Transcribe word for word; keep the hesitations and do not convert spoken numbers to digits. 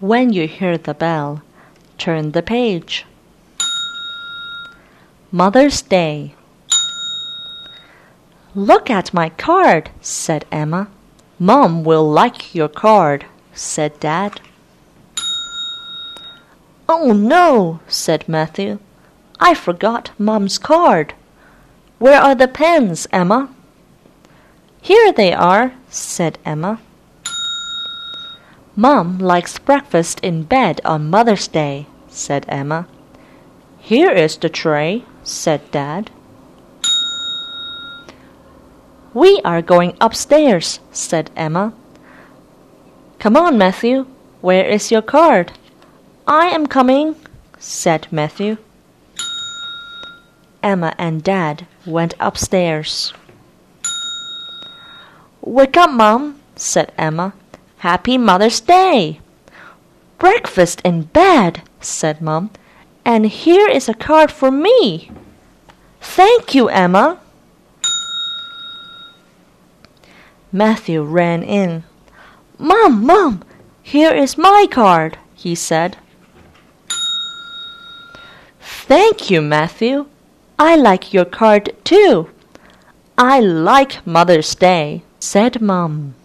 When you hear the bell, turn the page. Mother's Day. "Look at my card," said Emma. "Mom will like your card," said Dad. "Oh no," said Matthew. "I forgot Mom's card. Where are the pens, Emma?" "Here they are," said Emma. "Mom likes breakfast in bed on Mother's Day," said Emma. "Here is the tray," said Dad. "We are going upstairs," said Emma. "Come on, Matthew. Where is your card?" "I am coming," said Matthew. Emma and Dad went upstairs. "Wake up, Mom," said Emma. "Happy Mother's Day." "Breakfast in bed," said Mom. "And here is a card for me." "Thank you, Emma." Matthew ran in. "Mom, Mom, here is my card," he said. "Thank you, Matthew. I like your card too." "I like Mother's Day," said Mom.